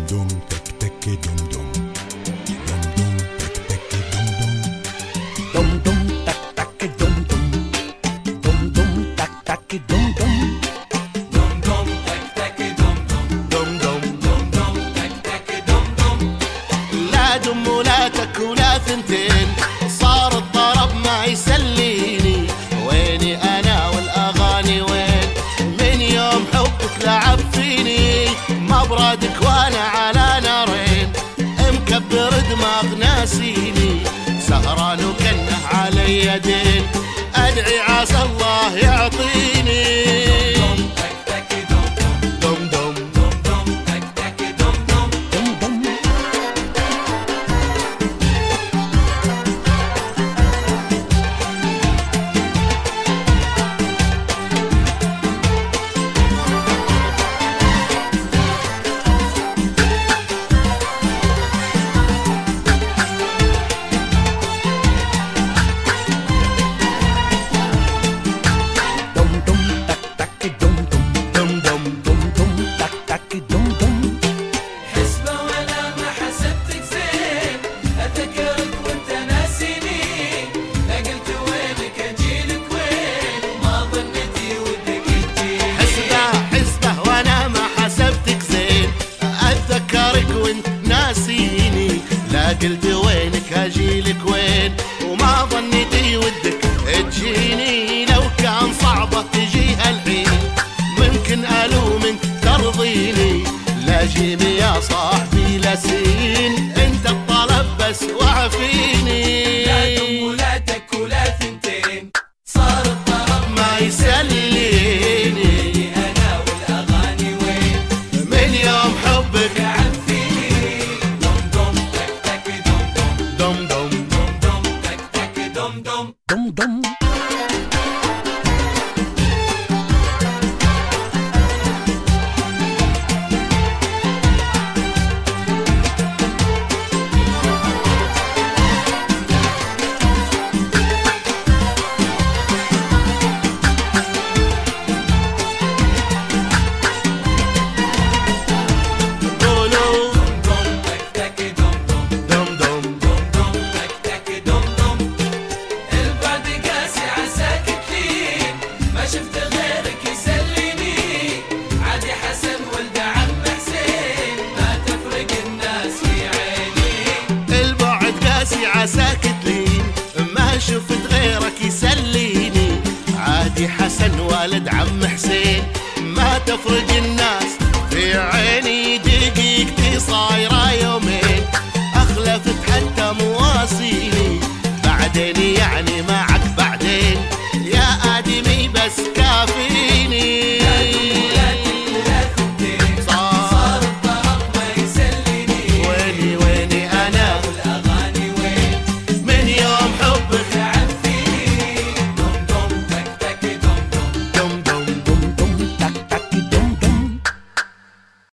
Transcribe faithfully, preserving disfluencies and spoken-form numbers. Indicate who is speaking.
Speaker 1: دم تك تك دم دم دم دم تك تك دم دم
Speaker 2: دم دم تك تك دم دم دم دم تك تك دم دم
Speaker 3: دم دم تك تك دم دم
Speaker 2: دم دم
Speaker 3: دم دم تك تك دم دم.
Speaker 2: لا دم ولا تك ولا ثنتين، صار الطرب ما يسليني. ويني انا والاغاني وين؟ من يوم حبك لعب فيني، مبردك وانا على نارين، مكبر دماغ ناسيني، سهران وكنه علي دين، ادعي عسى الله يعطيني.
Speaker 3: دم تك تك دم دم
Speaker 2: دم دم
Speaker 3: دم دم تك تك دم دم.
Speaker 2: دم دم
Speaker 3: حسبة وانا ما حسبتك زين، اذكرك وانت ناسيني، لا قلت وينك اجيلك وين، وما ظنيتي ودك تجيني.
Speaker 2: حسبة حسبة وانا ما حسبتك زين، اتذكرك وانت ناسيني، لا قلت وينك اجيلك وين، وما ظنيتي ودك تجيني. لو كان صعبة تجيها الحين، ممكن الومك ترضيني، لا جيني يا صاحبي لا سين، انت الطلب بس وعفيني.
Speaker 3: لا دم ولا تك ولا ثنتين، صار الطرب
Speaker 2: ما يسليني،
Speaker 3: انا والاغاني وين،
Speaker 2: من يوم حبك
Speaker 3: قاعد فيني. دم دم تك تك دم دم
Speaker 2: دم دم
Speaker 3: دم دم تك تك دم دم.
Speaker 2: دم دم قولوا
Speaker 3: دم تك تك دم دم
Speaker 2: دم دم
Speaker 3: دم دم تك تك دم دم. البعد قاسي عساك تلين، ما شفت غيرك يسليني، عادي حسن ولد عم حسين، ما تفرق الناس في عيني.
Speaker 2: البعد قاسي عساك تلين، ما شفت غيرك يسليني، عادي حسن والد عم حسين، ما تفرق الناس في عيني. دقيقتي صايرة يومين، أخلفت حتى مواسيني، بعدين يعني معك بعدين، يا آدمي بس كافيني.